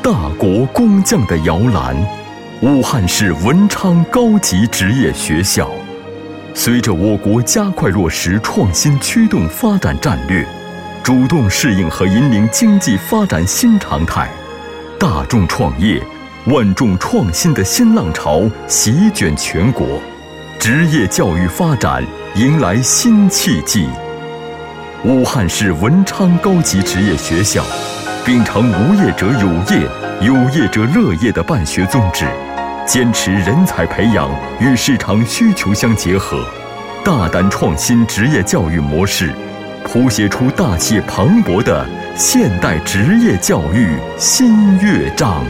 大国工匠的摇篮，武汉市文昌高级职业学校。随着我国加快落实创新驱动发展战略，主动适应和引领经济发展新常态，大众创业、万众创新的新浪潮席卷全国，职业教育发展迎来新契机。武汉市文昌高级职业学校秉承无业者有业、有业者乐业的办学宗旨，坚持人才培养与市场需求相结合，大胆创新职业教育模式，谱写出大气磅礴的现代职业教育新乐章。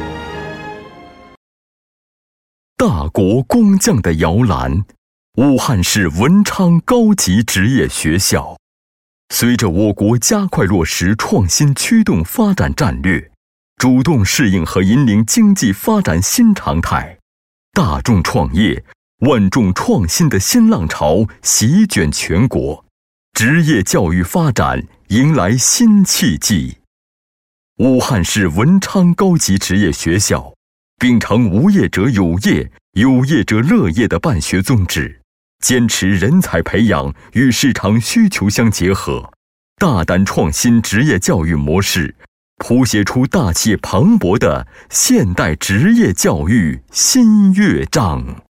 大国工匠的摇篮，武汉市文昌高级职业学校。随着我国加快落实创新驱动发展战略，主动适应和引领经济发展新常态，大众创业、万众创新的新浪潮席卷全国，职业教育发展迎来新契机。武汉市文昌高级职业学校秉承无业者有业、有业者乐业的办学宗旨，坚持人才培养与市场需求相结合，大胆创新职业教育模式，谱写出大气磅礴的现代职业教育新乐章。